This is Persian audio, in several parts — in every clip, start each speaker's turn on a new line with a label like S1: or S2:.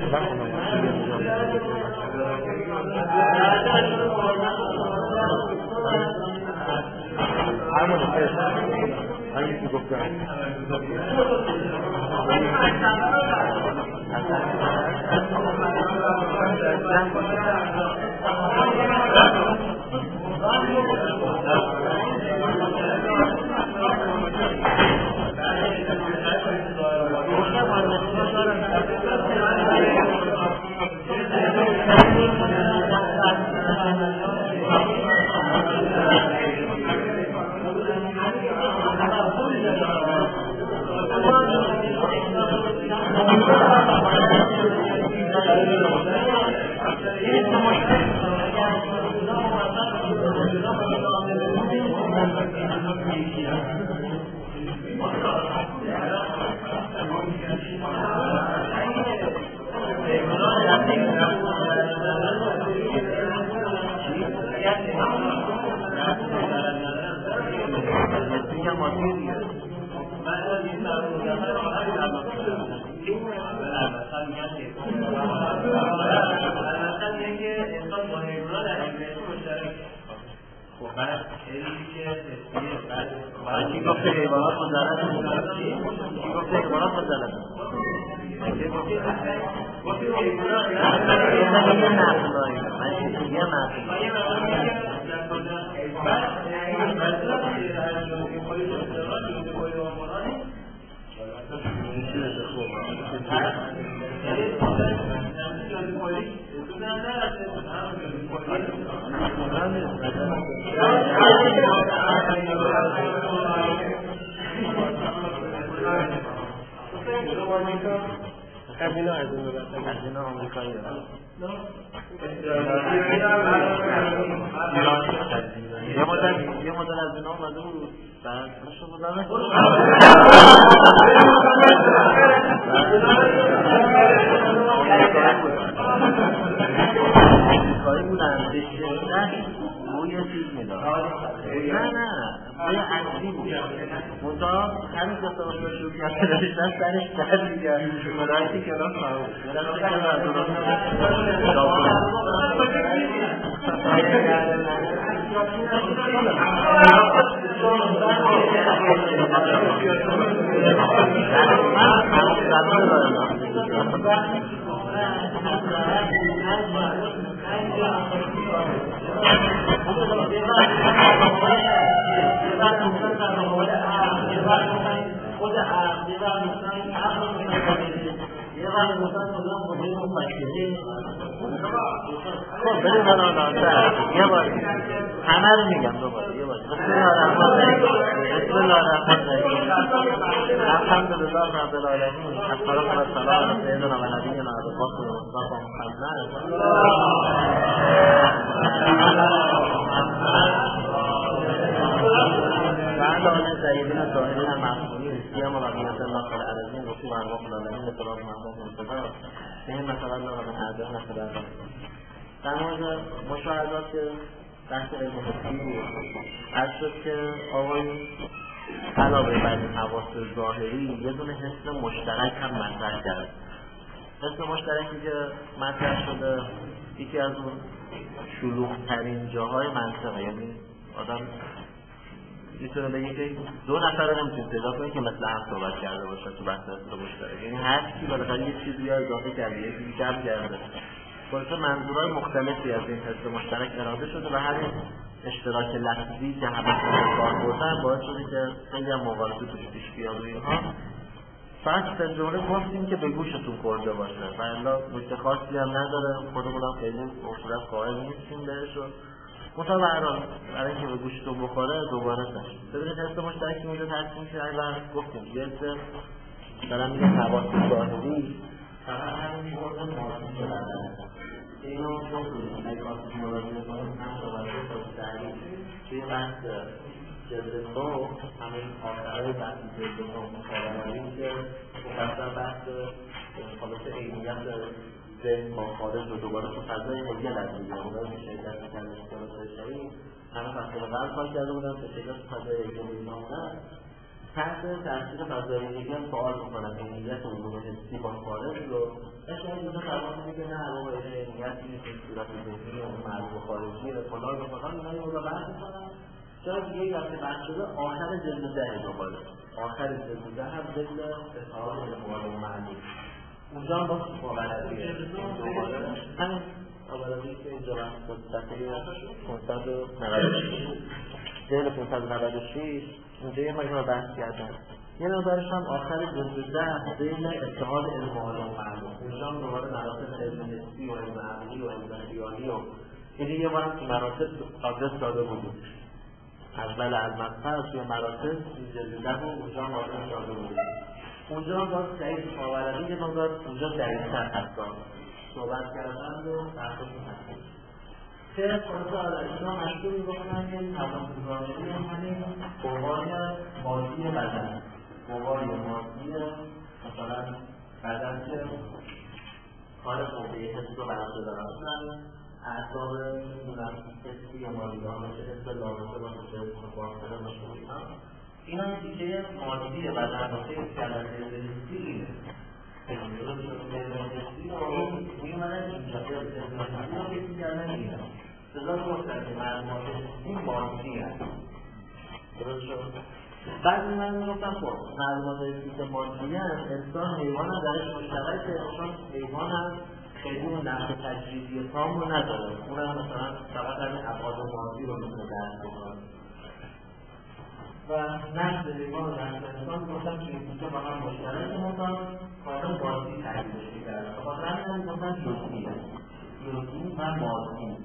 S1: در مورد مشاهدات بحث علم حسی عرض شد که آقای علاوه بر حواس ظاهری یه دونه حس مشترک هم مطرح کرد. حس مشترکی که مطرح شده یکی از اون شلوغ‌ترین جاهای منطقه، یعنی آدم میتونه بگه که دو نفر رو نمیتونه پیدا کنه که مثل هم صحبت کرده باشه تو بحث حس مشترک، یعنی هر کی بالاخره یه چیزی اضافه کرده، یه چیزی کم کرده. خلاصه منظورهای مختلفی از این حس مشترک اراده شده و همین اشتراک لفظی که همه کار بردن باعث شده که خیلی هم مقایسه توش پیش بیاد و اینها. فقط در جمله گفتیم که به گوشتون خورده باشه و الا نکته خاصی هم نداره، خودمون هم خیلی اصولا قائل نیستیم بهش و مطابقا برای اینکه به گوشتون بخوره دوباره تشکیل ببینید حس مشترکی اونجا ترسیم که اگر گفتیم یه حس دارم میگه حواس ظاهری فقط همین مورد مارسی شدن اینو بکنیم اگه کاسش مراجعه کنیم هم صحبت تحریک توی بحث جلد دو همین آخرهای بحث جلد دو مطالعه که مفصل بحث خلاصه عینیت ذهن با خارج رو دوباره تو فضای هگل از دیگه اونایی که شرکت می‌کردن اختلاف اشتری همه فصل قبل کار کرده بودن که شرکت تو فضای هگل می‌مونن تحت تاثیر فضای هگل سوال می‌کنن عینیت علوم حسی با خارج رو شاید مثلا روان میگه نه بابا این نیت نیست، این صورت ذهنی اون معلوم خارجی فلان و فلان اینا رو بحث می‌کنن. جای دیگه یک وقتی بحث شده آخر جلد 10 دوباره آخر جلد 10 هم ذکر اتحاد المعلوم معلوم اونجا هم با باوردیه دوباره همین باوردیه که اینجا بحث صفحه 596 جلد 596 اونجا یه مقدار بحث کردن. یه نظرش هم آخر جلد 10 بین اتحاد المعلوم معلوم اونجا هم دوباره مراتب علم حسی و علم عقلی و علم خیالی و یه بار هم که مراتب آدرس داده بود اول از مقصد توی مراتب جلد 10 و اونجا هم آدرس داده بود. اونجا هم باز ضعیف باوردی یه مقدار اونجا ضعیف‌تر هست صحبت کردن و تحقیق هست که خلاصه اینا مشهور می‌کنن که حواس ظاهری همین قوای مادی بدن قوای مادی مثلا بدن که کار قوه حس رو برنده دارن اعصاب حسی یا مادی باشه حس لامسه باشه حس باطنه باشه اینا دیگه مادی بدن باشه این کلمه حسی اینه حسی رو می‌مونن اینجا حسی رو کسی کردن اینه سزا گفتن که معلومات این مادی هست درست شد؟ بعد من میگفتم خب معلومات که مادی هست انسان حیوان هم درش مشترکه چون حیوان هم خیلی اون نقش تجریدی تام رو نداره اون هم مثلا فقط همین ابعاد مادی رو میتونه درک بکنه و نقش حیوان و نقش انسان گفتم که این دوتا با هم مشترک مطان کارم مادی تجریدش میکرد خاطر همین گفتم جزئی و مادی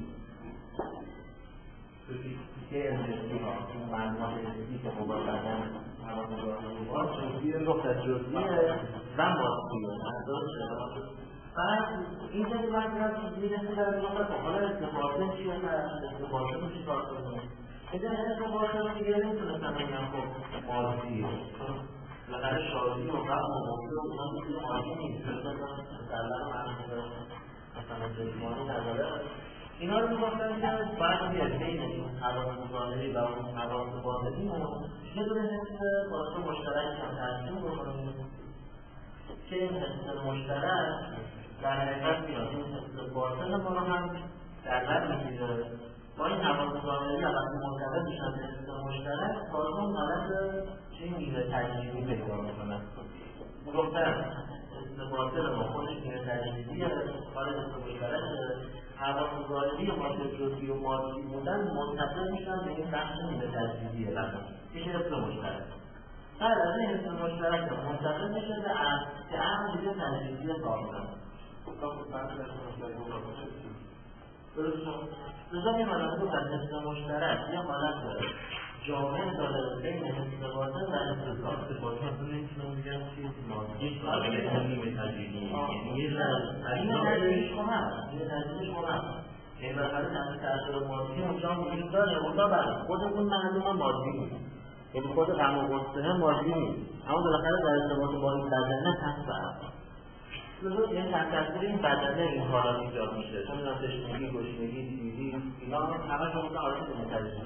S1: که انجزی ها این معلومات انجزی که خوبا بدن حواس جزئی رو گفت جزئیه و مادیه بعد این که باید میرسه در گفت حالا استفاده چیه استفاده رو چی کار کنیم اینجا استفاده رو دیگه نمیتونستم بگم خب مادیه لقد شادی و غم و غصه و اینا میتونه مادی نیست مثلا مثلا جسمانی نداره اینا رو میگفتن که باید بیاد بین این حواس ظاهری و اون حواس باطنی یه دونه حس باعث مشترک هم ترسیم بکنیم که این حس مشترک در حقیقت میاد این حس باطن ما رو هم در بر میگیره با این حواس ظاهری وقتی منتقل میشن به حس مشترک باز اون حالت چه میره تجریبی پیدا میکنن میگفتن حس باطن ما خودش میره تجریبیه کار حس مشترکه حواس ظاهری ما که جزئی و مادی بودن منتقل میشن به این بخش نیمه تجریبی بدن میشه حس مشترک بعد از این حس مشترک منتقل میشه به عقل که عقل دیگه تجریبی کاملا درست شد لذا میمانم گفتن حس مشترک یه حالت داره جامعه داره بین حس باطن و حس باطن اصلا نمیتونم بگم چیز مادیش قابل نیمه تجریبی یعنی یه تجریبیش کنم این بخاطر نفس تأثیر مادی اونجا هم وجود داره اونجا بله خود اون معلوم مادی نیست یعنی خود غم و غصه مادی نیست اما بالاخره در ارتباط با این بدنه هست لذا یعنی تأثیر این بدنه این حالات ایجاد میشه چون اینا تشنگی، گشنگی، سیری اینا همه شما حالات تجریبی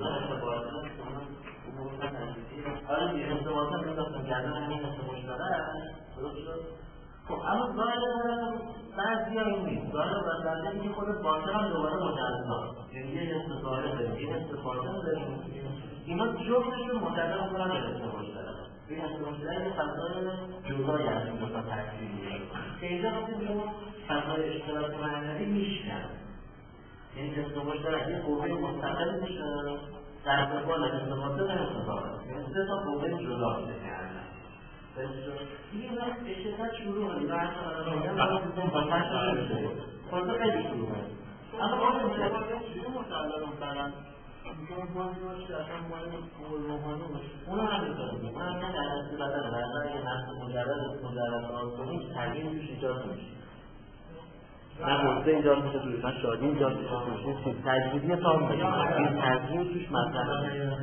S1: آره دیگه ارتباطا میداختم کردن همین حس مشترک درست شد خب اما ظاهر بعضی ها این نیست ظاهر بردنده این که خود باطن هم دوباره مجزا یعنی یه حس ظاهر داریم یه حس باطن داریم اینا جفتشون منتقل میکنن به حس مشترک این حس مشترک یه فضای جدایی از این دوتا ترکیب میشه که اینجا میتونیم فضای اشتراک معنوی میشکن یعنی حس مشترک یه قوه مستقل میشه در ارتباط ارتباطه و ارتباطه یعنی سه تا قوه جدا میشه کردن دیگه اینا اشتراک شروع هایی و حتی آدم با تشت شده خورده خیلی شروع هایی اما باید ارتباطه چیزی متعلق مثلا میتونم بازی باشه اصلا باید روحانی باشه اون هم همینطور میگه اون هم در نفس بدن و اگه نفس مجرد آسانی تغییر توش ایجاد میشه نه غصه ایجاد میشه توش نه شادی ایجاد میشه توش تجریبی تام میشه این تجریب توش مثلا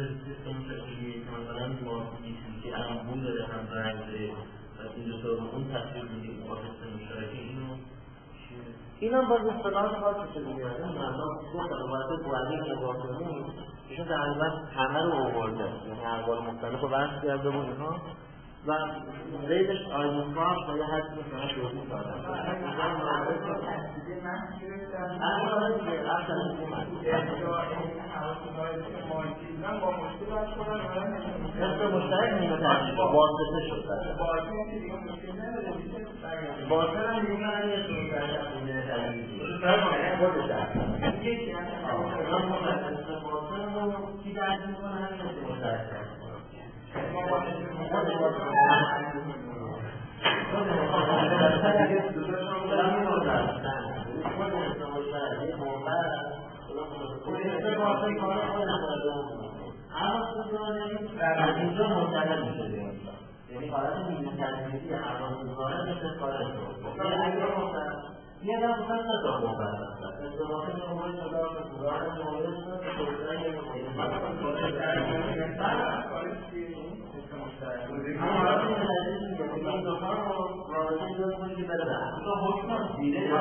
S1: مثلا ما که انبول داره هم رنگ داره و این دو تا اون تصویر میدیم با حس مشترکی این هم باز اصطلاح خاصی شده دیگه این مردم گفتن واسه بوعدی نگاه‌کنی ایشون تقریبا همه رو آورده یعنی اقوال مختلف رو بحث کرده بود اینها و ریدش آیمونکاش و یه حد مثلا شروعی دادن اینجا مرده که مشترک نیمه ترجیح واسطه شد باطل هم دیگه من یه سرون نیمه ترجیح خودش هست باطل رو کی درد میکنه همین مشترک از اینجا منتقل میشه یعنی حالت نیمه تجمیدی حواس‌داران مثل کارش رو یه دم بخواهد ندا موقع ارتباطه نموری صدا بزرگان نموری صدا بزرگان این دوستان رو رابطه جز کنی که بره برد تو حکم دیده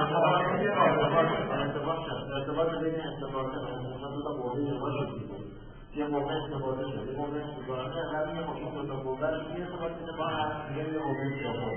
S1: ارتباط بین ارتباطه دو تا قوضی نمایی شد دیده یه موقع استفاده شد یه موقع استفاده شد هر یه موقع دو تا قوضی رو یه استفاده شده با هر یه موقع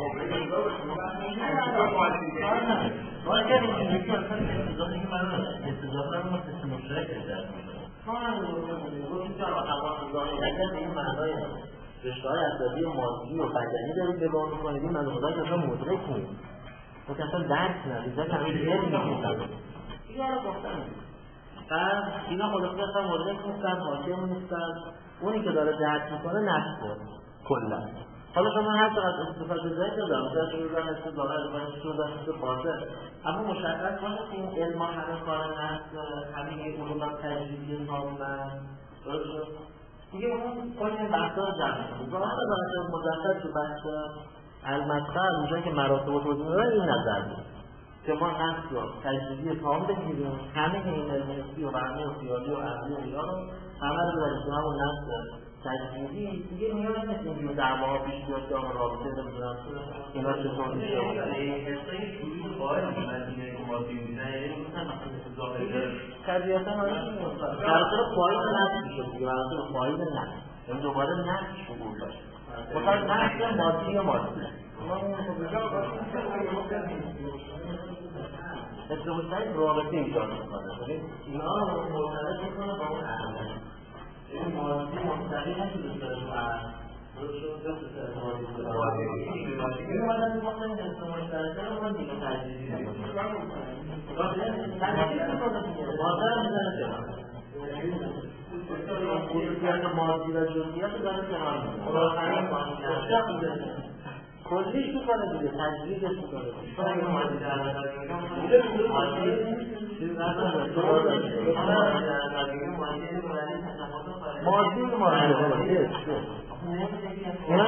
S1: باید که اینجوری که اصلا استضافه که من استضافه رو ما سیستم مشترک ازدار میشونم ما هم گفتیم که حواس‌داری اگر به این معنای رشته‌های اساسی و مادی و بدنی دارید نگاه می‌کنید این مضمون‌هایی که اصلا مدرک نیست و که اصلا درک ندید که همین علم نیست دیگه رو گفتم بعد اینا خلاصه اصلا مدرک نیستن حاکم نیستن اونی که داره درک میکنه نفسه کلا حالا شما هر چقدر استفاده دارید دارم در شروع استفاده از باطل اما مشخص باشه که این علم همه کار نفس همه علوم تجریبی سازمان درست دیگه اون کلی بحثا رو جمع کنید ظاهر بحث مجدد تو بحث المدخل اونجایی که مراتب و توضیح میدن این نظر بود که ما نفس رو تجریبی تمام بگیریم همه این علم حسی و برنامه و خیالی و عقلی و اینا رو همه رو ببریم تو همون نفس تجریبی دیگه نیاز نیست اینجور دعواها پیش بیاد که آن رابطه نمیدونم اینا چطور میشه حسای شروع قائل مدینه که ما دیدن یعنی مثلا ظاهری طبیعتا براتر پایین نفس میشه دیگه براتر پایین نفس یعنی دوباره نفس شروع باشه مثلا نفس مادی یا مادی استفاده رابطه ایجاد میکنه اینا رو مرتبط میکنه با اون اهمیت این مادی مستقیم نمیشه داره این مادی میگفتن این حس مشترکه رو من دیگه تجریبی نمیشه مادر میزنه کنار خصوصیت مادی و جزئیات رو داره کنار میزنه کلیش میکنه دیگه تجریبش میکنه مادی مادی اینا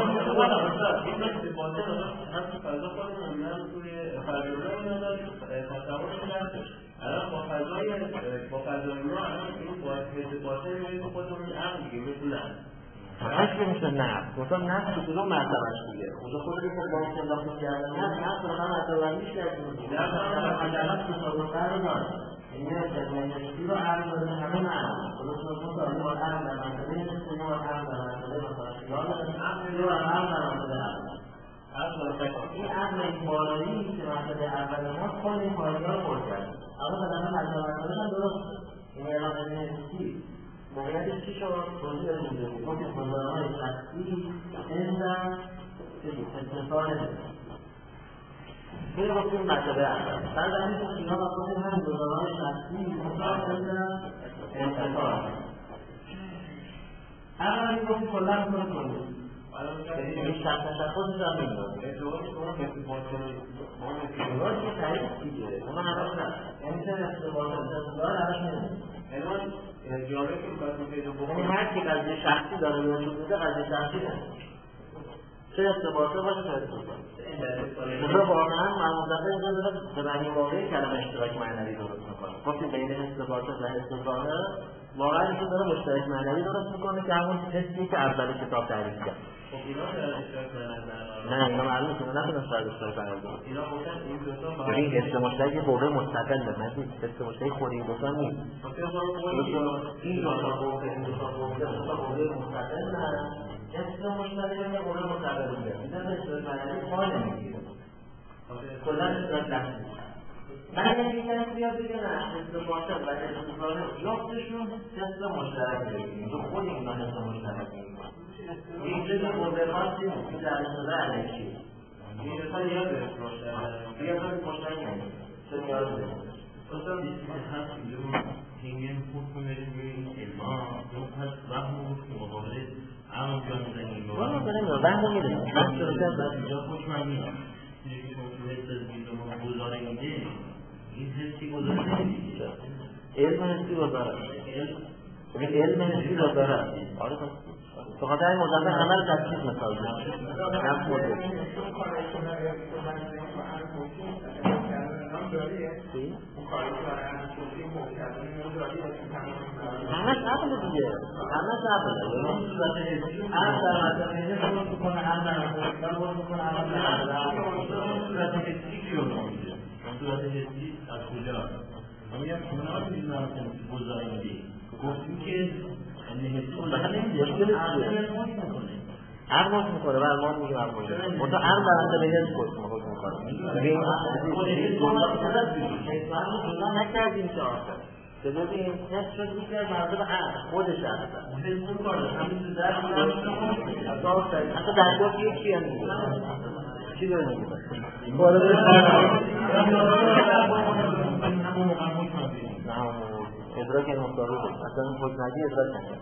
S1: الان با فضای ما الان این باطل میگه خودمون عقل دیگه میتونن هشت میشه نفس مثلا نفس تو کدوم مرتبهش دیگه اونجا خودت که با اون انداخته کردن نفس رو هم مرتبه میشه نفس عدالت تصادف‌تر رو داره این تجربی رو عقل داره همه معنی خودتون رو داریم با عقل در مرتبه نفسی و عقل در مرتبه مثلا خیال عقل رو عقل در مرتبه این عقل این بالایی که مرتبه اول ما کل این پایگاه رو برد کرد اما بدن مرتبه هم درست این اعلام نفسی موقعیت چی شد؟ توضیح دادیم ما که گزاره‌های شخصی اندن اتصال این گفتیم مرتبه اول بعد همین که اینا بکنیم هم گزاره‌های شخصی اندن اتصال اما این گفتیم کلا کنیم این شخص خودش هم میدونم اتفاقی شما کسی باید که تعریف دیگه اما همش نه یعنی چه ارتباط داره همش نمیدونم جالب که می‌خواستم پیدا بکنم هر کی قضیه شخصی داره وجود میده قضیه شخصی نه چه ارتباطه باشه چه ارتباطه مثلا واقعا معمولاً اینجا داره به معنی واقعی کلمه اشتراک معنوی درست میکنه گفتیم بین ارتباطه و حس ظاهر واقعا اینجا داره مشترک معنوی درست میکنه که همون حسی که اول کتاب تعریف کرد خب اینا اشتراک معنوی نه اینا معلومه که نمیدونم شاید اشتراک معنوی اینا گفتن این دو تا این حس مشترک یه قوه مستقله نه حس مشترک خود این دو تا نیست این دو تا قوه مستقل نه حس مشترک یه قوه مستقل میده میذاره اشتراک معنوی پای نمیگیره کلا اشتراک دست من یکی کسی بیاد بگه نه حس باطن و حس ظاهر جفتشون حس مشترک داریم تو خود اینا حس مشترک داریم این چیز مبرمات چیه؟ این در شده علیشی این رسال یاد داریم بیاد داریم مشترک نمید چه نیاز داریم
S2: اصلا دیستی که هست اینجا رو هنگین خود کنیم این علمان اون هست وهم و مقابله عمل جا میزنیم
S1: والا بریم وهم رو میدونیم من شروع
S2: اینجا خوشمن میدونم اینجا که شما حس از بیدون گذاره میده این حسی گذاره نمیده
S1: علم حسی گذاره علم حسی گذاره آره تو خاطر این مجرد همه رو تشخیص مثال نفس مدل همش عقل دیگه همش عقل هم در مطلب اینه فرص میکنه هم در مطلب فرص میکنه هم در
S2: صورت حسی که رو نمیده صورت حسی از کجا ما میگم شما نمیدونم که گذاره میده گفتیم که
S1: عرض میکنه و علمان میگه عرض میکنه منطقه عرض برنده به حس حکم میکنه بگه این جدا نکردیم که آخر که ببین حس شد میکنه مرده به عرض خودش عرض
S2: حس میکنه همین تو در
S1: حتی در جا یکی هم میگه چی داره میگه ادراک مطابق اصلا حکمتی ادراک نکنه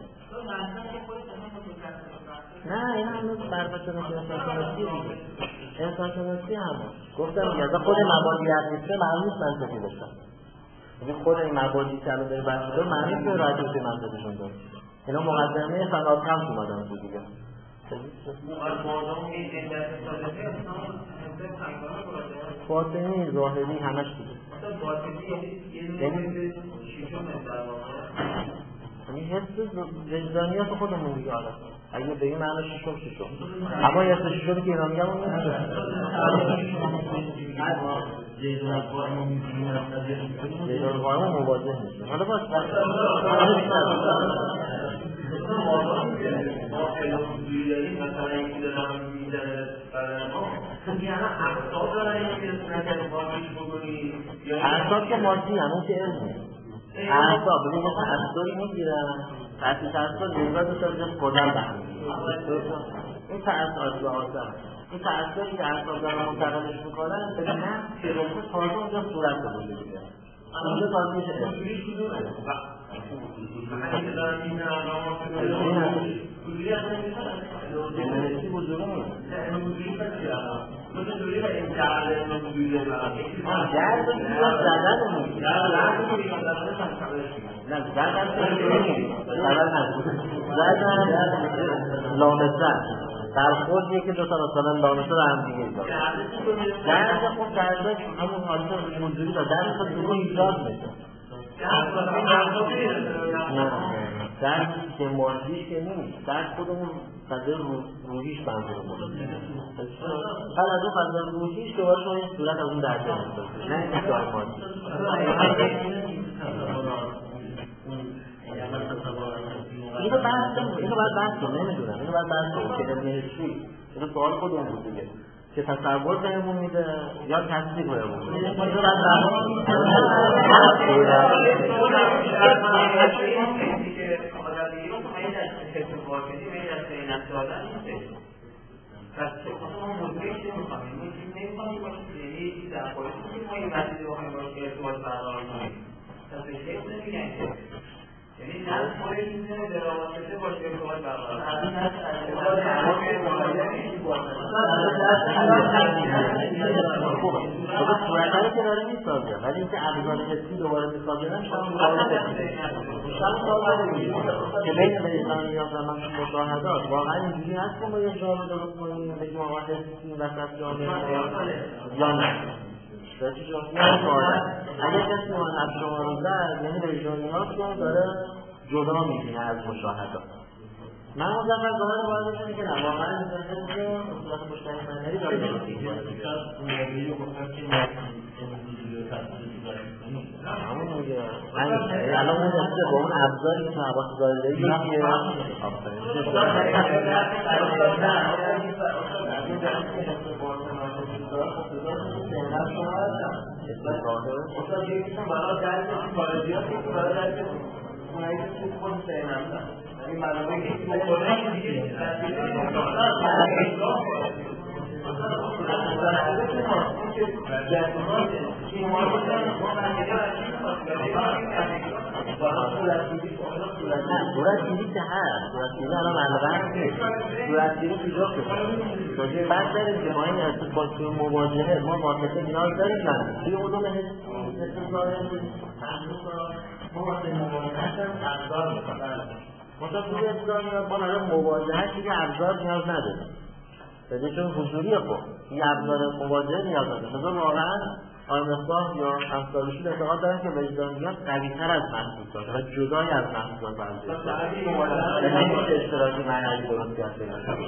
S1: نه این هم برفت انسانشناسی دیگه انسانشناسی هم گفتم دیگه از خود مبادی عقیده معلوم نیست منطقی باشن خود این مبادی که الان داره بحث می‌کنه معنی که راجعه منطقیشون داره اینا مقدمه فنات هم اومدن تو دیگه باطنی ظاهری همش دیگه یعنی حس وجدانیات خودمون دیگه حالا اگه بگیم معنی شیشم اما یه شیشم که اینا میگم اون نیست
S2: جیدان
S1: قائم مواجه نیست حالا باش
S2: مثلا اینکه دارم میزنه برای ما یعنی اعصاب دارن اینکه نکنه باقیش بکنی
S1: اعصاب که مادی هم اون که علمه اعصاب ببین مثل اعصابی میگیرن تحصیل اعصاب نگاه دو سال جز خودم بخیم این تأثیرات به آسان این تأثیری که اعصاب دارن منتقلش میکنن به نفس که رسه تازه اونجا صورت رو بوده دیگه اونجا تازه میشه انرژی وجوده نیست درد و دیگه زدن نیست نه زدن لامزن در خودیه که دو تا مثلا لامزه رو هم دیگه ایجاد درد خود درده همون حالت وجودی و درد خود دیگه ایجاد میشه درد که مادیش که نیست درد خودمون فضای روحیش منظور مورد هر از اون فضای روحیش دوباره شما این صورت از اون درده نمیده نه این دار مادی اینو باید بحث کنم نمیدونم اینو باید بحث کنم که علم حسی اینو سوال خودمون بود دیگه که تصور بهمون میده یا تصدیق بهمون میده اینو باید
S3: یعنی نه خود این دراواسطه باشه که باید برقرار
S1: صورتره که داره میسازه ولی اینکه ابزار حسی دوباره میسازه که بین وجدانیات و مشاهدات واقعا اینجوری هست که ما یه جامعه درست کنیم بگیم آقا حسی وسط جامعه یا نه اگر کسی من از شما رو زد یعنی وجدانیات رو داره جدا میبینه از مشاهدات من مزفر ظاهر باید بکنه که نه واقعا میزنه که اصولات مشتری منهری داره همون میگه الان اون دسته با اون ابزاری که حواس داره یکیه
S3: مثلا یکیشون برای درک خارجیات یکی برای درک اونایی که تو خود سعی نمیدن یعنی منابعی که بکنه دیگه
S1: صورتگیری که هست، صورتگیری الان معلومه نیست، صورتگیری پیدا کنید بعد داریم که ما این ارتباط مواجهه ما واسطه نیاز داریم نه توی علوم حس ظاهر ما واسه مواجهه ابزار میکنیم مثلا توی ابزار ما برای مواجهه دیگه ابزار نیاز نداریم بده چون حضوریه خب این ابزار مواجهه نیاز نداریم مثلا واقعا آیمصباح یا امثالشون اعتقاد دارن که وجدانیات قوی‌تر از محسوسات و جدای از محسوسات برده نمیشه اشتراکی معنی درست کرد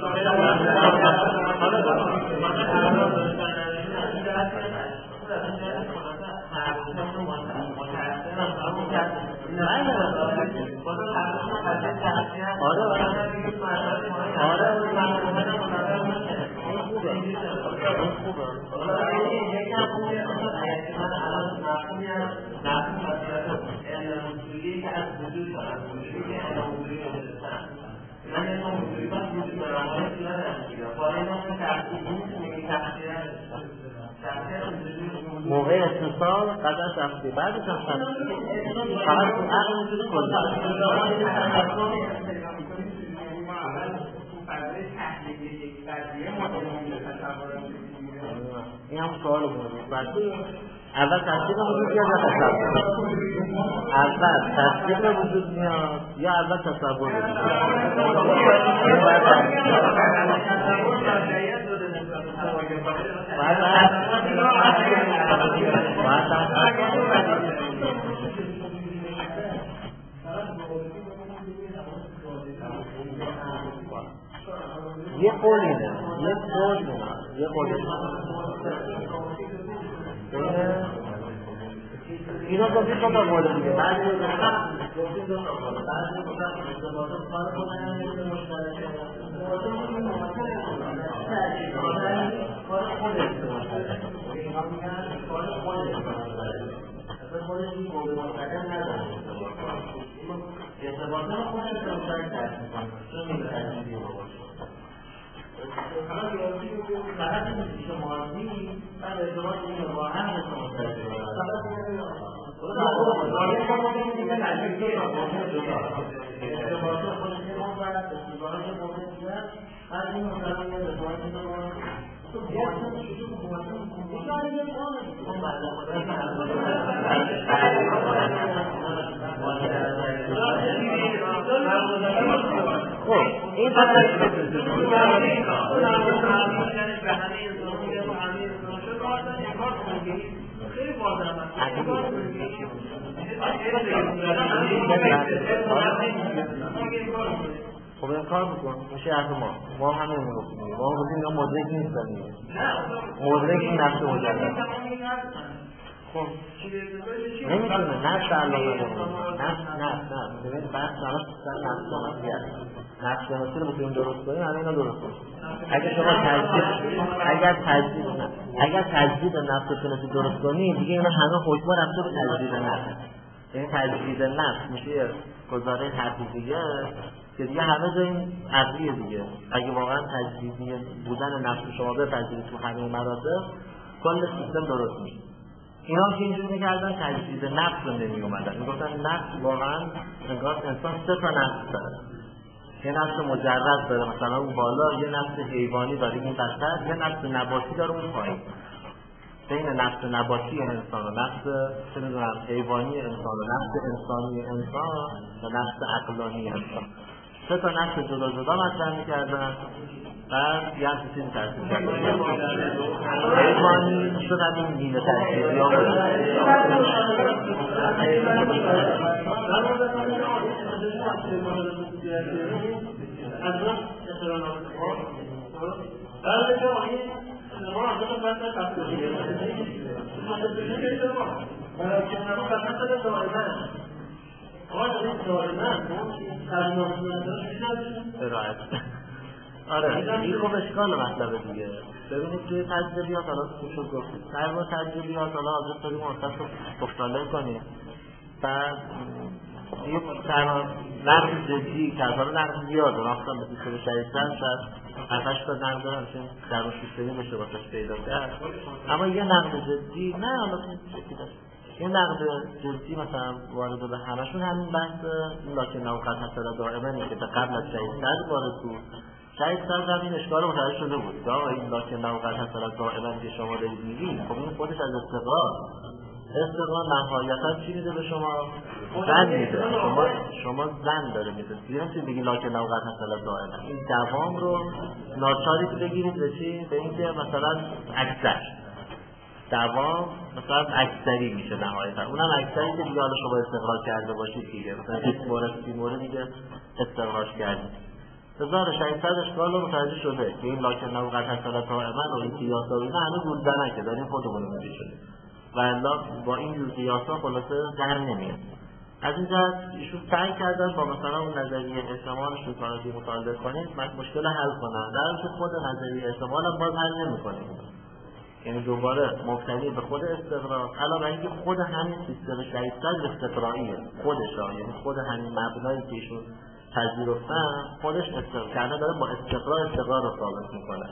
S1: موقع اتصال قدر شخصی بعدش هم شخصی فقط عقل وجود کلی این هم سوال بود اول تصدیق وجود میاد یا تصور اول تصدیق وجود میاد یا اول تصور وجود یه قولی اینا گفتیم دو تا مورد دیگه بعضی گفتیم دو تا مورد بعضی گفتیم ارتباطات کار کنن مشترک کار خودش اینا میگن کار خودش اصلا خودش این موضوع مستقل نداره ارتباطات خودش رو مشترک درست میکنه چون این تجربی رو باشه حالا یادی رو فقط این شماردی بعد ارتباط این با هم مشترک خب این کار بکن میشه حرف ما همه اون رو کنیم ما بودیم اینا مدرک نیستن مدرک این نفس مجرد خب نمیتونه نفس علاقه نه ببینید بحث نفس شناسی رو بکنیم درست کنیم همه اینا درست کنیم اگر شما اگر تجدید نفس شناسی درست کنیم دیگه اینا همه حکمه رفته به تجدید نفس یعنی تجدید نفس میشه گزاره حقیقیه که دیگه همه جا این عقلیه دیگه اگه واقعا تجدیدی بودن نفس شما بپذیرید تو همه مراتب کل سیستم درست میشه اینا که اینجوری میکردن تجدید نفس رو نمی اومدن میگفتن نفس واقعا انگار انسان 3 تا نفس داره یه نفس مجرد داره مثلا اون بالا یه نفس حیوانی داره این وسط یه نفس نباتی داره اون پایین بین نفس نباتی انسان و نفس چه میدونم حیوانی انسان و نفس انسانی انسان و نفس عقلانی انسان 3 تا نفس جدا جدا مطرح میکردن بعد یه همچه چیزی ترسیم کردن حیوانی شد از این دین ترسیزی ها بود آره این خب اشکال مطلب دیگه. ببینید توی تجربیات حالا خوب گفتید در با تجربیات حالا حاضر داریم مرتب مطالعه کنیم بعد یه نقد جدی که حالا نقد زیاده نقد مثل سر شریفتر شد 7-8 تا نقد دارم چون در اون سیستمی بشه واسش پیدا کرد اما یه نقد جدی نه حالا یه نقد جدی مثلا وارد به همشون همین بحث لاکن نوقت حتی دائما که به قبل از شریفتر وارد بود شریفتر هم این اشکال متوجه شده بود که آقا این لاکن نوقت حتی دائما که شما دارید میگید خب این خودش از استقلال نهایتا چی میده به شما؟ زن میده شما زن داره میده دیگه چی بگی لاکن نوقت مثلا دائما این دوام رو ناچاری بگیرید به چی؟ به این که مثلا اکثر دوام مثلا اکثری میشه نهایتا اونم اکثری که دیگه حالا شما استقلال کرده باشید دیگه مثلا 20 مورد دیگه استقلالش کردید بذار شریفتر اشکال رو متوجه شده که این لاکن نوقت مثلا دائما و این قیاسا و اینا هنوز گلزنه که داریم خودمون رو میدی شده و الا با این جور قیاسا خلاصه در نمیاد از این جهت ایشون سعی کردن با مثلا اون نظریه احتمالش رو کاناتی مطالعه کنید مشکل حل کنن در حالی که خود نظریه احتمال هم باز حل نمی‌کنه یعنی دوباره مبتنی به خود استقرار علاوه بر اینکه خود همین سیستم شریفتر استقراییه خودش یعنی خود همین مبنایی که ایشون پذیرفتن خودش استقرار کرده داره با استقرار رو ثابت می‌کنه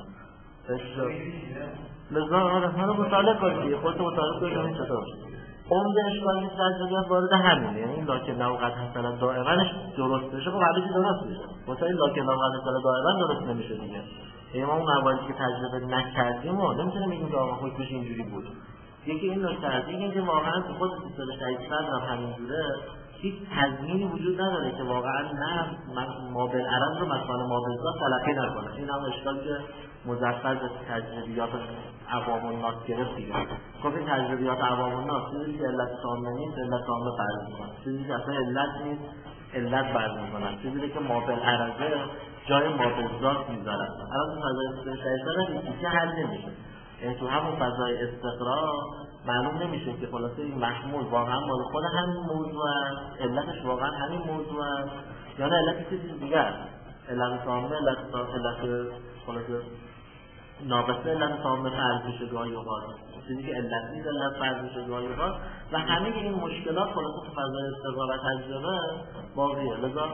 S1: لذا آره رو مطالعه کنید خودت مطالعه کنید این چطور عمده اشکال نیست تجربیات وارد همینه یعنی این لاکن نوقت مثلا دائماش درست بشه خب قبلش درست میشه مثلا این لاکن نوقت مثلا دائما درست نمیشه دیگه ما اون مواردی که تجربه نکردیم و نمیتونیم بگیم که آقا خودش اینجوری بود یکی این نکته است اینکه واقعا تو خود سیستم شریفتر هم همینجوره هیچ تضمینی وجود نداره که واقعا نه ما بالعرض رو مکان ما بالذات تلقی نکنه این هم اشکالی که مزفر به تجربیات عوام الناس گرفت دیگه گفت این تجربیات عوام الناس چیزی که علت سامه نیست علت سامه فرض میکنه چیزی که اصلا علت نیست علت فرض میکنن چیزی که ما بالعرضه جای ما بالذات میذارن الان تو فضای شریفتر هم که حل نمیشه یعنی تو همون فضای استقرار معلوم نمیشه که خلاصه این محمول واقعا مال خود همین موضوع است علتش واقعا همین موضوع است یا نه علت چیزی دیگه است علت سامه علت خلاصه ناقصه علت سامه فرض میشه گاهی اوقات چیزی که علت نیست علت فرض میشه گاهی اوقات و همه این مشکلات خلاصه تو فضای استقرار و تجربه باقیه لذا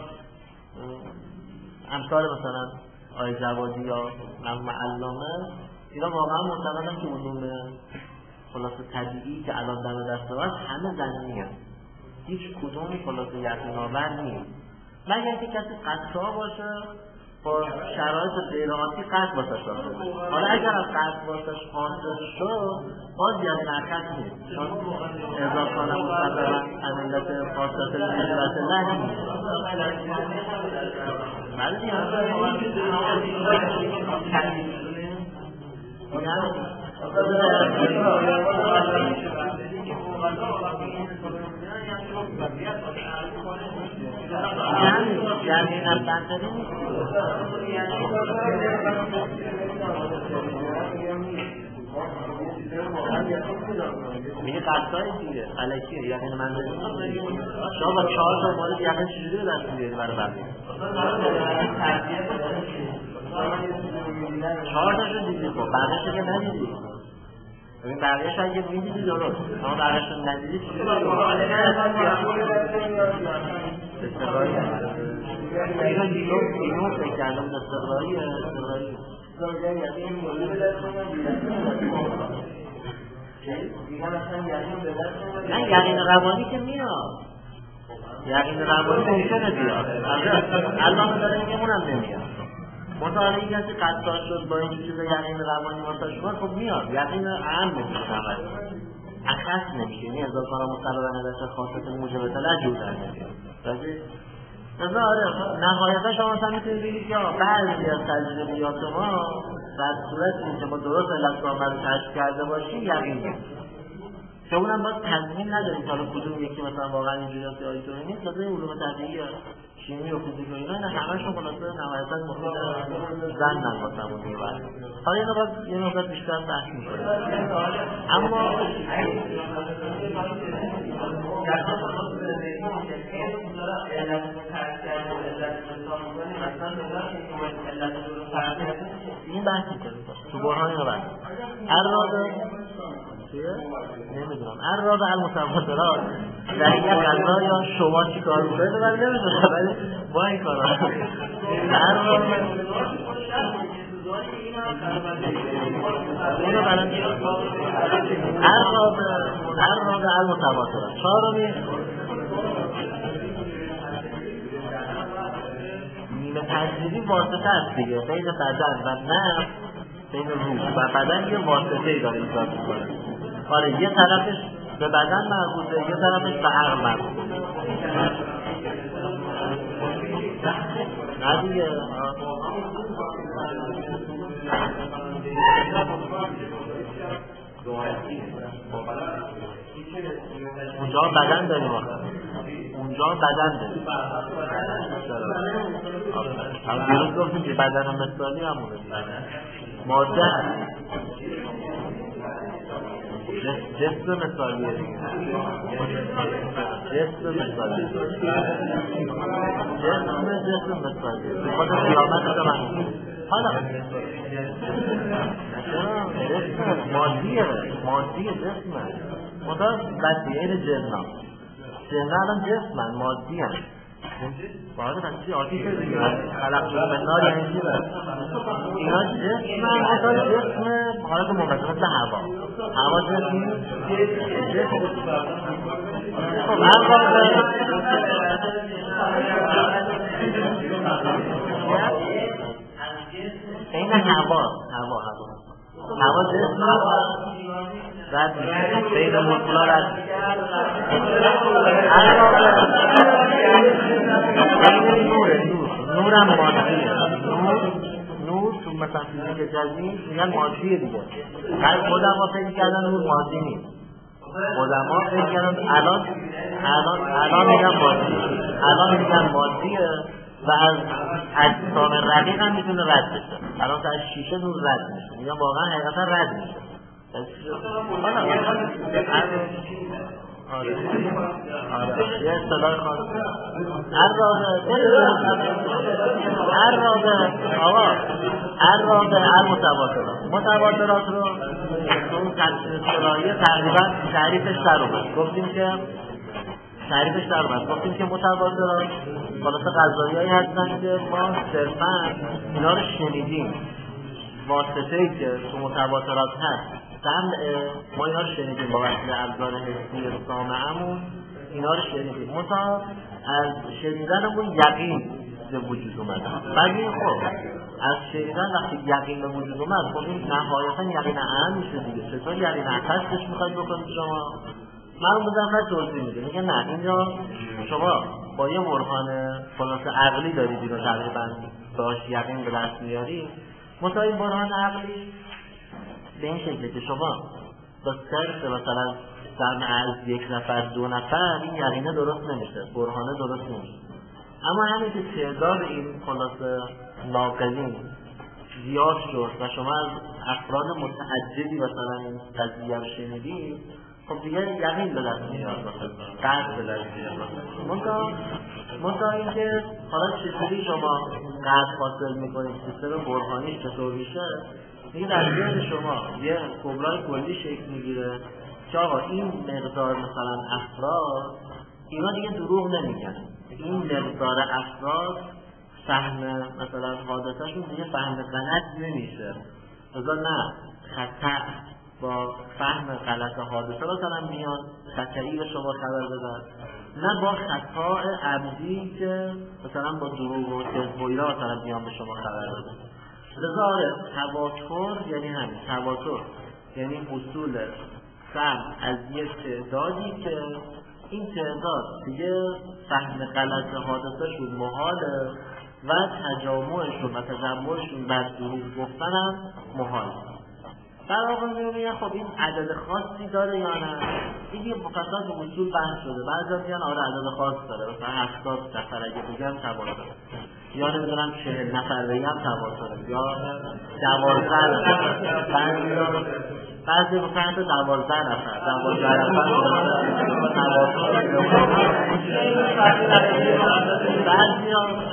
S1: امثال مثلا آقای جوادی یا علامه اینا واقعا معتقدن که علوم خلاصه طبیعی که الان دم دست هست همه ضمنیه هیچ کدومی خلاصه یقین آور نیست مگر اینکه کسی قطعا باشه با شرایط غیرعادی قطع واسش حاصل بشه حالا اگر از قطع واسش حاصل شد باز یقین حقیقت نیست چون اضافه کنم مصدقا علت خاصت نسبت الله نیست یعنی نفتنتری نیست میگه قطعای دیگه علکیه یعنی منظری شما با 4 تا مورد یقین چجوری به دست میارید برای بقیه 4 تاشو دیدی خب بقیه‌شو که ندیدی ببین بقیه‌ش اگه میدیدی درست اما بقیه‌شو ندیدی چجوری استقراری اینو دیگه فکر کردم استقراری نه یقین روانی که میاد یقین روانی ممکنه بیاد الان داره میگه اونم نمیاد مطالعه این کسی قطعا شد با این چیز یقین روانی واسه شما خب میاد یقین عام نمیشه اخص نمیشه یعنی ازا کنم مطلبه نداشته خاصت موجبه لجور در نمیاد نهایتا شما هم میتونید بگید که بعضی از تجربیات ما در صورتی که ما درست علت را کشف کرده باشیم یقین که اونم باید تضمین نداریم حالا کدوم یکی مثلا واقعا اینجوری هست یا اینطوری نیست مثلا علوم طبیعی شیمی و فیزیک و اینا همه‌شون خلاصه نهایتا مفید زن واسمون میبره حالا اینو باید یه مقدار بیشتر بحث می‌کنیم اما علت این بحث میکنیم تو برهان یا بحث اراده نمیدونم اراده المتواترات در یک قضا یا شما چی کار میکنید من نمیدونم ولی با این کار اراده المتواترات چهارمی نیمه تجربی واسطه است دیگه بین بدن و نفس بین روح و بدن یه واسطه‌ای داره ایجاد می‌کنه. آره یه طرفش به بدن مربوطه یه طرفش به عقل مربوطه. نه دیگه اونجا بدن داریم آخه اونجا بدن داریم هم دیروز گفتیم که بدن مثالی همونه ماده هست جسم مثالیه دیگه جسم مثالیه جسم مثالیه به خود قیامت رو من حالا جسم مادیه جسمه مدار بدیه جسم الان جسمن مادی هست باید بچه آتیش دیگه خلق شده به نار یعنی چی بست اینا جسمن اصلا جسم حالت ممثل مثل هوا جسمی خب این هوا جسم رد میشه بین مولکولا رد نور هم مادیه نور تو مثلا فیزیک جزمی میگن مادیه دیگه هر خودم فکر میکردن نور مادی نیست خودم فکر کردن الان میگن مادیه و از اجسام رقیق هم میتونه رد بشه الان از شیشه نور رد میشه میگن واقعا حقیقتا رد میشه یه اصطلاح خاص اراده المتواترات رو اون اصطلاحی تقریبا تعریفش در اومد گفتیم که متواترات خلاصه قضایی‌هایی هستن که ما صرفاً اینا رو شنیدیم واسطه‌ای که تو متواترات هست ما اینا رو شنیدیم با وسیله ابزار حسی سامعمون اینا رو شنیدیم از شنیدنمون یقین به وجود اومد بعد خب از شنیدن وقتی یقین به وجود اومد خب این نهایتا یقین عام میشه دیگه چطور یقین عکسش میخواید بکنید شما من بودم توضیح میده میگه نه اینجا شما با یه برهان خلاصه عقلی دارید اینو تقریبا داشت یقین به دست میاری این برهان عقلی به این شکله که شما با صرف مثلا در از یک نفر دو نفر این یقینه درست نمیشه برهانه درست نمیشه اما همین که تعداد این خلاصه ناقلین زیاد شد و شما از افراد متعددی مثلا این قضیه رو شنیدید خب دیگه یقین به دست میاد قطع به دست میاد منتها این که حالا چطوری شما قطع حاصل میکنید سیستم برهانی چطور میشه دیگه در ذهن شما یه کبرای کلی شکل میگیره که آقا این مقدار مثلا افراد اینا دیگه دروغ نمیگن این مقدار افراد فهم مثلا حادثه‌شون دیگه فهم غلط نمیشه لذا نه خطأ با فهم غلط حادثه مثلا میان خطایی به شما خبر بدن نه با خطا عمدی که مثلا با دروغ و کذب و اینا مثلا میان به شما خبر بدن لذا تواتر یعنی همین تواتر یعنی حصول فهم از یک تعدادی که این تعداد دیگه فهم غلط حادثه‌شون محاله و تجامعشون و تجمعشون بر دروغ گفتن هم محاله در واقع میگه خب این عدد خاصی داره یا نه این یه مفصل به اصول بحث شده بعضی میگن آره عدد خاص داره مثلا 70 نفر اگه بگم تواتر یا نمیدونم 40 نفر بگم تواتر یا 12 نفر بعضی مثلا 12 نفر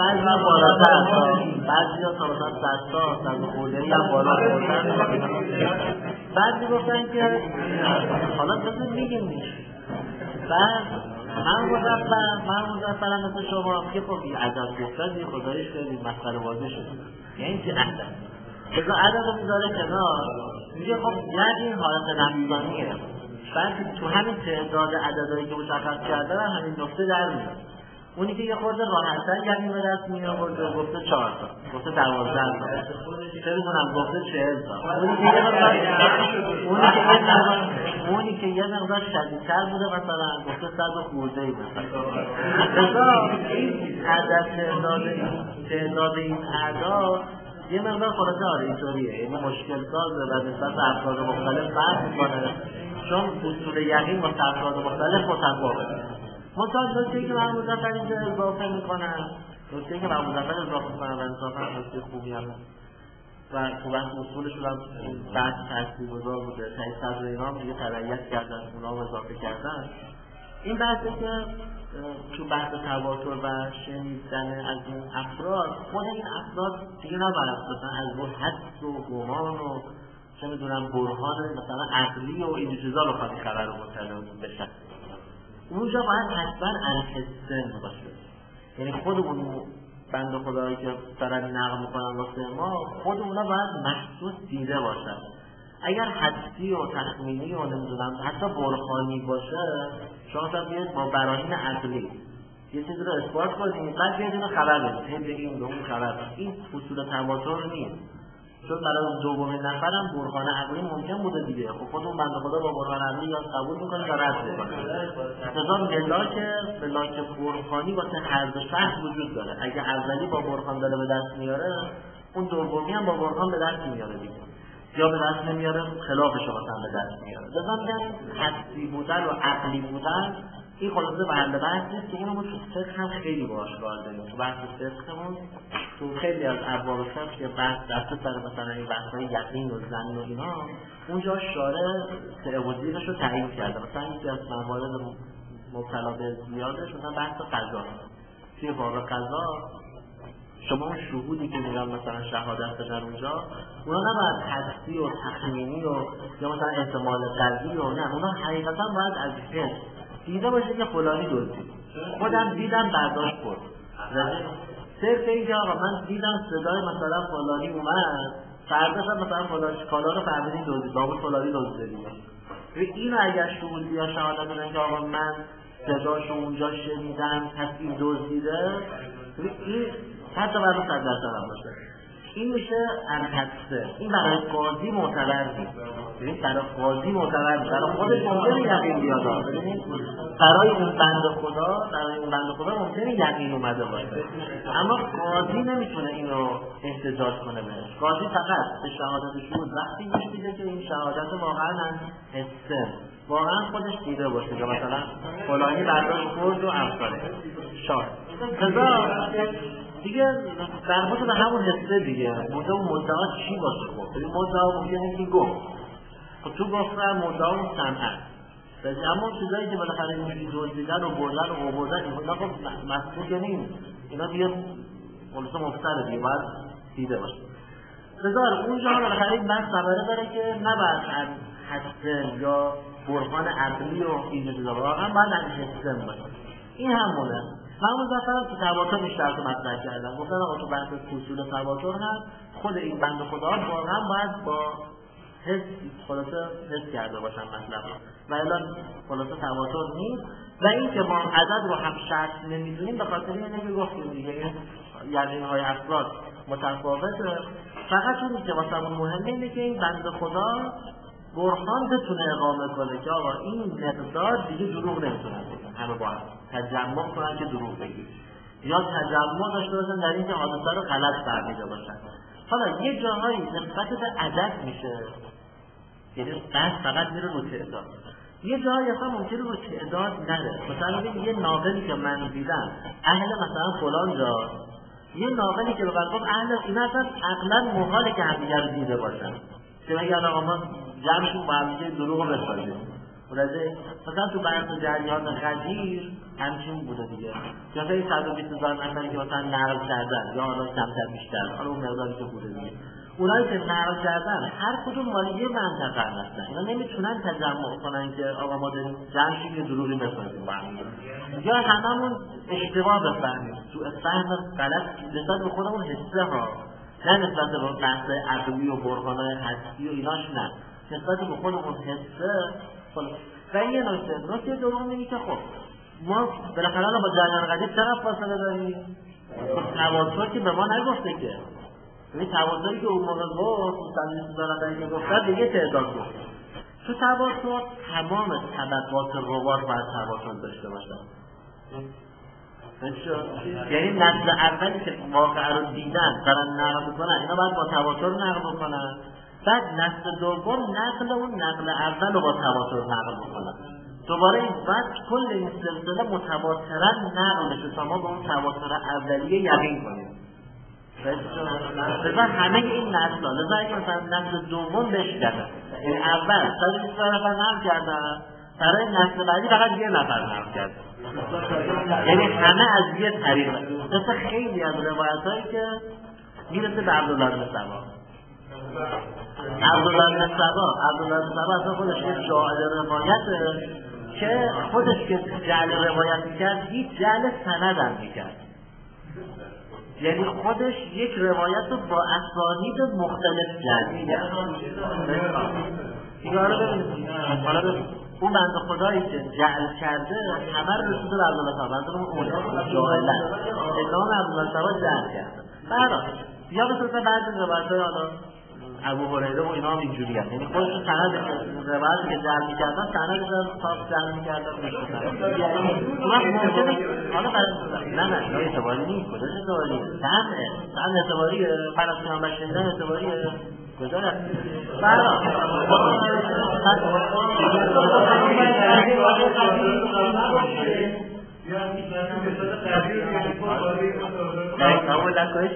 S1: بعضی ها بالاتر بعضی ها تا مثلا 100 تا 100 خوده‌ای هم بالا بردن. بعضی گفتن که حالا بزن میگیم نیست. بعد من مظفرم مثل شما که خب این عدد گفتن این خدایش خیلی مسخره بازی شد. یعنی چه عدد؟ بذار عدد رو میذاره کنار میگه خب یعنی این حالت نفسانیه. بعد تو همین تعداد عددهایی که مشخص کرده همین نکته در میاد. اونی که یه خورده راحت‌تر یعنی به دست می‌آورد گفته 4 تا، گفته 12 تا، چه می‌دونم گفته 40 تا. اونی که یه مقدار شدیدتر بوده مثلا گفته 100 و خورده‌ای مثلا. لذا این تعداد این اعداد یه مقدار خلاصه اینطوریه، یعنی مشکل سازه و نسبت به افراد مختلف فرق می‌کنه، چون اصول یقین با افراد مختلف متفاوته. منتها نکته‌ای که من مظفر اینجا اضافه میکنم، نکته‌ای که من مظفر اضافه میکنم و انصافا نکته خوبی هم و تو بحث اصولشون هم بحث تاثیرگذار بوده، تایید صدر اینا هم دیگه تبعیت کردن، اونا هم اضافه کردن. این بحثه که تو بحث تواتر و شنیدن از این افراد، خود این افراد دیگه نباید مثلا از رو حدس و گمان و چه میدونم برهان مثلا عقلی و این چیزا رو خواهی خبر رو مطلع بشن. اونجا باید حتما الحسن باشه، یعنی خودمون بنده خدایی که دارن نقل میکنن واسه ما خود اونا باید محسوس دیده باشن. اگر حدسی و تخمینی و نمیدونم حتی برهانی باشه، شما تا بیاید با براهین عقلی یه چیزی رو اثبات کنید بعد بیاید اینو خبر بدید، این به اون خبر بدید. این اصول تواتر نیست، چون برای دومین نفرم برهان عقلی ممکن بوده دیگه. خب خود اون بنده خدا با برهان عقلی یا قبول میکنه یا رد میکنه. اقتضا ملاک برهانی واسه هر دو شخص وجود داره. اگه اولی با برهان داره به دست میاره، اون دومی هم با برهان به دست میاره دیگه، یا به دست نمیاره خلافش رو مثلا به دست میاره. لذا میگن حدسی بودن و عقلی بودن این خلاصه محل بحث نیست که اینو ما تو فقه هم خیلی باهاش کار داریم. تو بحث فقهمون تو خیلی از ابواب فقه که بحث دست سر مثلا این بحث‌های یقین و ظن و اینا، اونجا شارع تعویضش رو تعیین کرده. مثلا یکی از موارد مبتلا به زیادش مثلا بحث قضا. توی باب قضا شما اون شهودی که میگن مثلا شهادت بدن اونجا، اونا نباید حدسی و تخمینی و یا مثلا احتمال قلبی و نه، اونا حقیقتا باید از حس دیده باشه که فلانی دزدید. خودم دیدم برداشت کرد. صرف این که آقا من دیدم صدای مثلا فلانی اومد، فرداش مثلا فلانی کالا رو فهمیدین دزدید، بابا فلانی دزدید. اینو اگر شهود یا شهادت بدن که آقا من صداشو اونجا شنیدم، پس این دزدیده، این حتی برای 100% هم باشه، این میشه الحدسه. این برای قاضی معتبر نیست. ببین برای قاضی معتبر نیست، برای خودش ممکنه یقین بیاد. ببینید برای اون بنده خدا ممکنه یقین اومده باشه، اما قاضی نمیتونه اینو احتجاج کنه بهش. قاضی فقط به شهادت شهود وقتی گوش میده که این شهادت واقعا حسه، واقعا خودش دیده باشه که مثلا فلانی برداشت کرد و امثاله شاهد. دیگه در مورد به همون حسه دیگه مورد اون مدعا چی باشه؟ خب این مدعا ممکنه که گفت خب تو گفتن مدعا اون سمعه، اما چیزایی که بالاخره میشی دزدیدن و بردن و آوردن اینا خب مسئول نیست، اینا دیگه خلاصه مفتره دیگه باید دیده باشه. بذار اونجا بالاخره این بحث خبره داره که نباید از حسن یا برهان عقلی و این چیزا واقعا باید از حسن باشه. این همونه. من مظفرم تو تواتر بیشتر تو مطرح کردم، گفتن آقا تو بحث اصول تواتر هم خود این بنده خدا واقعا باید با حس خلاصه حس کرده باشن مطلب و الا خلاصه تواتر نیست. و این که ما عدد رو هم شرط نمیدونیم به خاطر اینه که گفتیم دیگه یقین‌های افراد متفاوته. فقط اون که واسمون مهمه اینه که این بنده خدا برهان بتونه اقامه کنه که آقا این مقدار دیگه دروغ نمیتونه بگن، همه با هم تجمع کنن که دروغ بگید یا تجمع داشته باشن در این که حادثه رو غلط فهمیده باشن. حالا یه جاهایی نسبت به عدد میشه، یعنی بحث فقط میره رو تعداد، یه جایی اصلا ممکنه رو تعداد نره. مثلا بگید یه ناقلی که من دیدم اهل مثلا فلان جا، یه ناقلی که به قلبم اهل این اصلا عقلا محاله که همدیگر رو دیده باشن که بگن آقا ما جمعشون با همدیگه دروغ رو بسازیم. مثلا تو بحث جریان غدیر همچین بوده دیگه، جزای 120,000 نفری که مثلا نقل کردن یا حالا کمتر بیشتر، حالا اون مقداری که بوده دیگه، اونایی که نقل کردن هر کدوم مال یه منطقه هستن، اینا نمیتونن تجمع کنن که آقا ما داریم جمعشیم یه دروغی بسازیم با هم، یا هممون اشتباه بفهمیم، تو فهم غلط نسبت به خودمون حسه ها، نه نسبت به بحث عقلی و برهانهای هستی و ایناش، نه نسبت به خودمون حسه. و یه نکته دوم اینه که خب ما بالاخره با جریان غدیر چقدر فاصله داریم؟ خب تواتر که به ما نگفته که، یعنی تواتری که اون موقع گفت مستندی دارن که گفتن به یه تعداد گفت. تو تواتر تمام طبقات روات باید تواتر داشته باشن. یعنی نسل اولی که واقعا رو دیدن دارن نقل میکنن، اینا باید با تواتر نقل بکنن. بعد نسل دوم نقل اون نقل اول رو با تواتر نقل میکنن. دوباره این بعد کل این سلسله متواترا نقل میشه تا ما به اون تواتر اولیه یقین کنیم. لذا همه این نسل ها، لذا اگه مثلا نسل دوم بشکنه، این اول 120 نفر نقل کردن، برای نسل بعدی فقط یه نفر نقل کرد، یعنی همه از یه طریق. مثل خیلی از روایت هایی که میرسه به عبدالله بن سبا. عبدالله بن سبا اصلا خودش یه جاعل روایته که خودش که جعل روایت میکرد هیچ جعل سند هم میکرد، یعنی خودش یک روایت رو با اسانید مختلف جعل میکرد. اینا رو ببینید، حالا اون بنده خدایی که جعل کرده همه رو رسوده به عبدالله سبا، اون جاعلن ادام عبدالله سبا جعل کرده. برای یا به صورت بعضی روایت‌های حالا ابو هریره و اینا هم اینجوری هست، یعنی خودشون سند روایتی که جعل می‌کردن سند رو تاپ جعل می‌کردن می‌شدن. اون ممکنه حالا نه اعتباری نیست، کجاش اعتباریه؟ سند اعتباریه، پر از پیامبر شنیدن اعتباریه، کجا رفت؟ قبول نکنید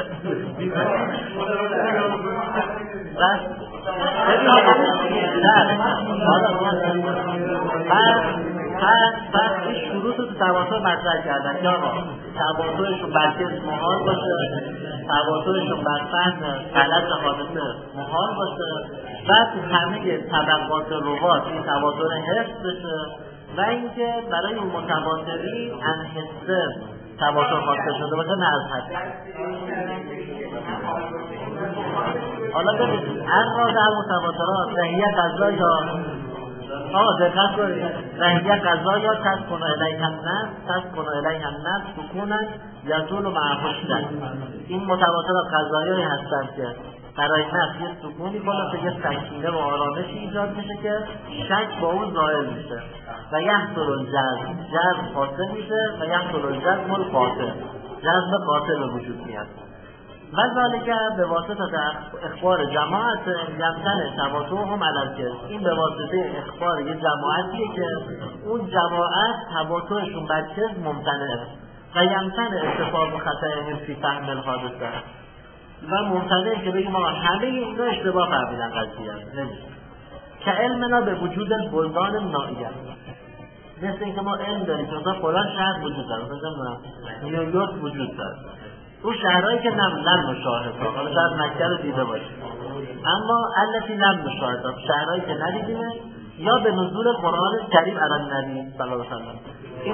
S1: بعد این شروط رو تو تواتر مطرح کردن که آقا تواترشون بر کس محال باشه، تواترشون بر فهم غلط حادثه محال باشه، بعد تو همه طبقات روات این تواتر حفظ بشه، و اینکه برای اون متواتری انحصر تواتر حاصل شده باشه، نه از حد. حالا ببینید اقراض المتواترات رهیه قضا یا دقت کنید، رهیه قضا یا تسکن الیه النفس سکونا یزول معهوشتن. این متواترات قضایایی هستند که برای نفس یه سکونی کنه که یه سکینه و آرامشی ایجاد میشه که شک با اون ظاهر میشه و یحصل الجذب حاصل میشه و یحصل الجذب القاطع، جذب قاطع به وجود میاد. و ذالک به واسطه اخبار جماعت یمتن تواترهم علی الکذب. این به واسطه اخبار یه جماعتیه که اون جماعت تواترشون بر کذب ممتنعه و یمتن اتفاق و خطأهم فی فهم الحادثه، و ممتنعه که بگیم آقا همه اینا اشتباه فهمیدن قضیه نمیشه. که علمنا به وجود البلدان نائیه، مثل اینکه ما علم داریم که مثلا فلان شهر وجود داره، مثلا نیویورک وجود داره، اون شهرهایی که لم نشاهده، حالا شاید مکه رو دیده باشیم، اما التی لم نشاهده، شهرهایی که ندیدیمه، یا به نزول قرآن کریم علی النبی صلی الله علیه و سلم. این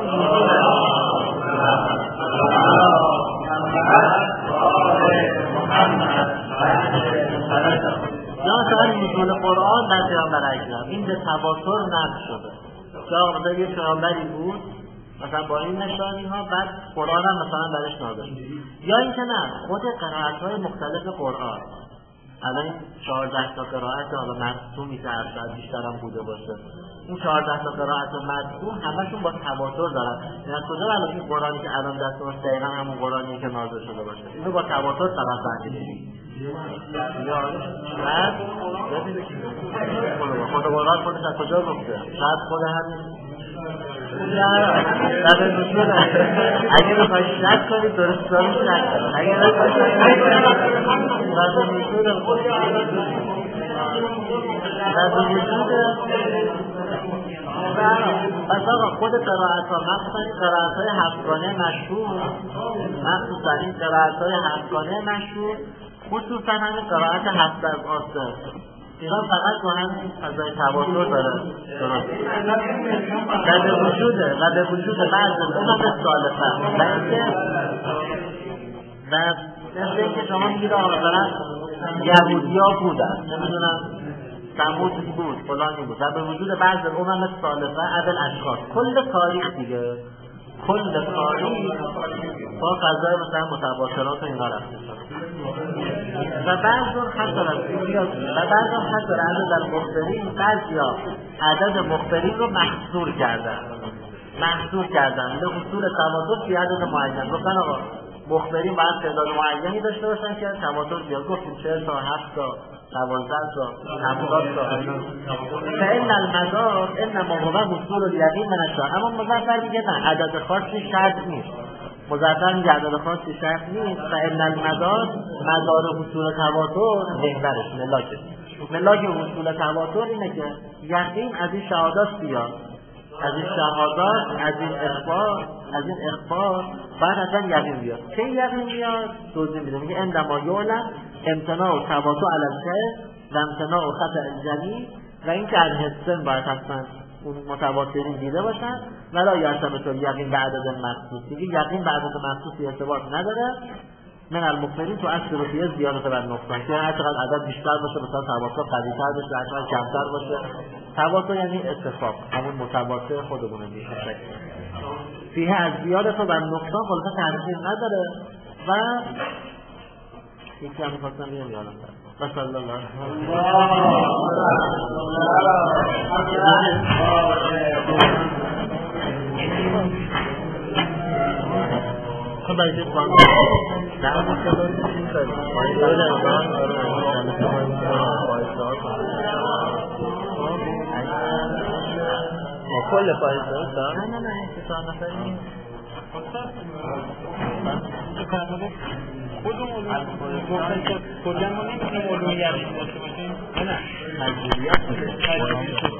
S1: یا مثلا نزول قرآن در پیامبر اکرم، این به تواتر نقل شده که آقا مثلا یه پیامبری بود مثلا با این نشانی ها، بعد قرآن هم مثلا برش نازل شد. یا اینکه نه خود قرائت های مختلف قرآن، الان 14 تا قرائت حالا مفهومی که هر بیشتر هم بوده باشه، این 14 تا قرائت مفهوم همشون با تواتر دارن. یعنی از کجا الان این قرآنی که الان دست ما دقیقاً همون قرآنی که نازل شده باشه، اینو با تواتر طبق بندی یا بعد خود قرآن خودش از کجا گفته؟ شاید خود همین اگه بخوای شک کنید درست داری شک کنید، اگه بخوای شک کنید پس آقا خود قرائت ها مخصوصا قرائت های هفتگانه مشهور، مخصوصا این قرائت های هفتگانه مشهور، خصوصا همین قرائت هفت از آسر اینا فقط با هم فضای تواتر داره و به وجود بعض امم سالفه و مثل اینکه شما میگید آقا مثلا یهودی ها بودن نمیدونم ثمود بود فلانی بود و به وجود بعض امم سالفه عدل اشخاص کل تاریخ دیگه کل تاریخ با فضای مثلا متواترات و اینا رفته و بعضون حتی عدد المخبرین بعضیا عدد مخبرین رو محصور کردن به حصول تواتر فی عدد معین. گفتن آقا مخبرین باید تعداد معینی داشته باشن که تواتر بیاد. گفتیم 40 تا 7 تا 12 تا 70 تا فإن المدار انما هو حصول الیقین من الشرع. اما مظفر میگه نه عدد خاصی شرط نیست. مظفر میگه عدد خاصی شرط نیست. فإن المدار مدار حصول تواتر بهترش ملاک حصول تواتر اینه که یقین از این شهادات بیاد، از این شهادات، از این اخبار بعد اصلا یقین بیاد. چه یقین بیاد؟ توضیح میده. میگه عندما یعلم امتناع و تواتر علی الشیء و امتناع و خطأ الجلی و این که از حسن باید حتما اون متواترین دیده باشن ولا یعتمد الیقین به عدد مخصوص. دیگه یقین به عدد مخصوصی ارتباط نداره. من المخبرین تو اصل رو فیه زیادت بر نقصان که هر چقدر عدد بیشتر باشه مثلا تواتر قوی‌تر بشه، هر چقدر کمتر باشه. تواتر یعنی اتفاق، همون متواتر خودمونه میشه. فیه از زیادت بر نقصان خلاصه تاثیر نداره و یکی هم می‌خواستم بیام یادم رفت. صلی الله خب باید کنم نه مشکلات چیزی داریم کل فایزات دار؟ نه که تا نفری نیست خودمون گفتن که کجا ما نمیتونیم علوم یقین داشته باشیم؟ نه مجبوریت بوده